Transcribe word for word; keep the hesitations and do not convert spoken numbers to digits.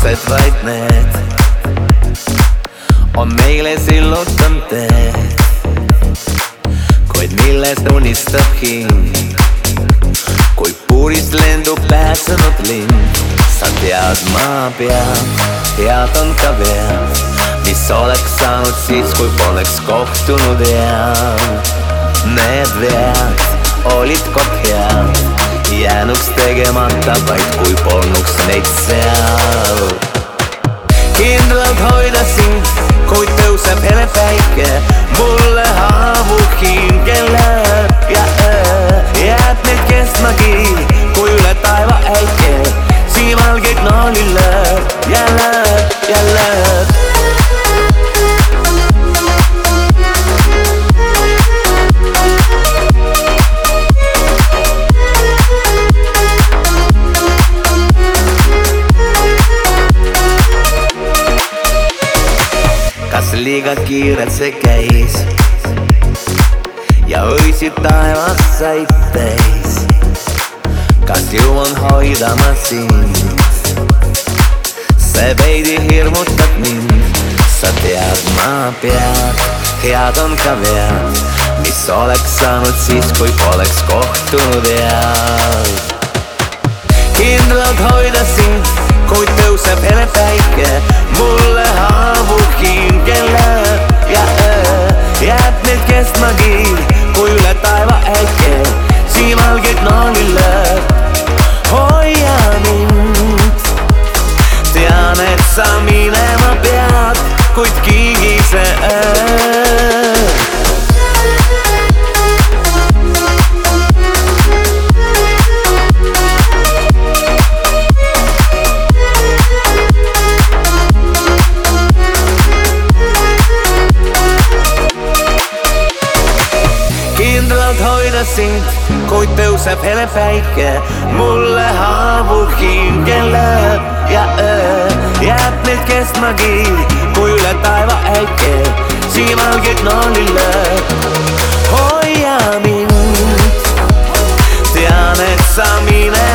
lapsed vaid need on meile sillutanud teed, kuid millest unistab hing, kui puurist lendub pääsenud lind. Sa tead, ma pean, head on ka vead, mis oleks saanud siis, kui poleks kohtunud head. Need vead olid kord head, jäänuks tegemata vaid, kui polnuks neid seal. Kindlalt hoida sind, kuid tõuseb hele päike, mulle haavu hingele ja öö jääb meid kestmagi, kui üle taeva äike siivalgeid nooli lööb ja lööb ja lööb. Kas liiga kiirelt see käis ja õisid taevas said täis? Kas jõuan hoida ma sind? See veidi hirmutab mind. Sa tead, ma pean, head on ka vead, mis oleks saanud siis, kui poleks kohtunud head. Kindlalt hoida sind, kuid tõuseb hele päike, mulle haavu hingele ja öö jääb meid kestmagi, kui üle taeva äike siivalgeid nooli lööb. Hoia mind, tean, et sa minema pead, kuid kingise öö. Kindlalt hoida sind, kuid tõuseb hele päike, mulle haavu hingele ja öö jääb meid kestmagi, kui üle taeva äike siivalgeid nooli lööb. Hoia mind, tean, et sa mine